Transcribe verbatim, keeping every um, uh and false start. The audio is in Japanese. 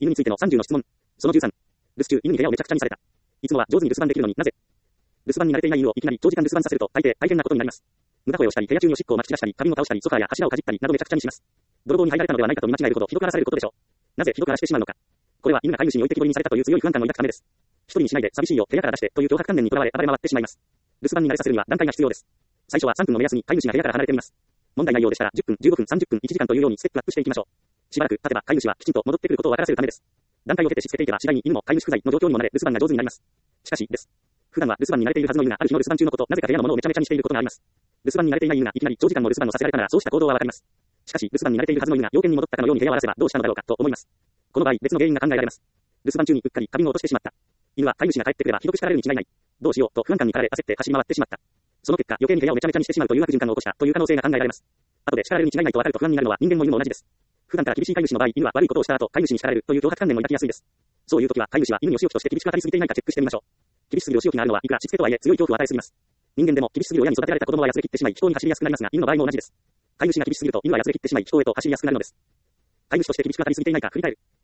犬についてのさんじゅうの質問。そのじゅうさん。留守中、犬に部屋をめちゃくちゃにされた。いつもは上手に留守番できるのになぜ？留守番に慣れていない犬をいきなり長時間留守番させると大抵大変なことになります。無駄声をしたり、部屋中におしっこをまき散らしたり、花瓶を倒したり、ソファーや柱をかじったりなどめちゃくちゃにします。泥棒に入られたのではないかと見間違えるほどひどく荒らされることでしょう。なぜひどく荒らしてしまうのか。これは犬が飼い主に置いてきぼりにされたという強い不安感を抱くためです。一人にしないで寂しいよ部屋から出してという脅迫観念にとらわれ暴れ回ってしまいます。留守番に慣れさせるには段階が必要です。最初はさんぷんの目安に飼い主が部屋から離れてみます。問題ないようでしたらじゅっぷん、じゅうごふん、さんじゅっぷん、いちじかんというようにステップアップしていきましょう。しばらく経てば飼い主はきちんと戻ってくることを分からせるためです。段階を経てしつけていけば次第に犬も飼い主不在の状況にもなれ留守番が上手になります。しかしです。普段は留守番に慣れているはずの犬がある日の留守番中のこと、なぜか部屋のものをめちゃめちゃにしていることがあります。留守番に慣れていない犬がいきなり長時間の留守番をさせられたならそうした行動はわかります。しかし留守番に慣れているはずの犬が要件に戻ったかのように部屋を荒らせばどうしたのだろうかと思います。この場合別の原因が考えられます。留守番中にうっかり花瓶を落としてしまった。犬は飼い主が帰ってくればひどく叱られるに違いない。どうしようと不安感に駆られ焦って走り回ってしまった。その結果余計に部屋をめちゃめちゃにしてしまうという悪循環を起こしたという可能性が考えられます。後で叱られるに違いないと分かると不安になるのは人間も犬も同じです。普段から厳しい飼い主の場合、犬は悪いことをした後、飼い主に叱られるという脅迫観念も抱きやすいです。そういう時は飼い主は犬にお仕置きとして厳しく当たりすぎていないかチェックしてみましょう。厳しすぎるお仕置きがあるのはいくらしつけとはいえ強い恐怖を与えすぎます。人間でも厳しすぎる親に育てられた子供はやつれ切ってしまい、非行に走りやすくなりますが、犬の場合も同じです。飼い主が厳しすぎると犬はやつれ切ってしまい、非行へと走りやすくなるのです。飼い主として厳しく当たりすぎていないか振り返る。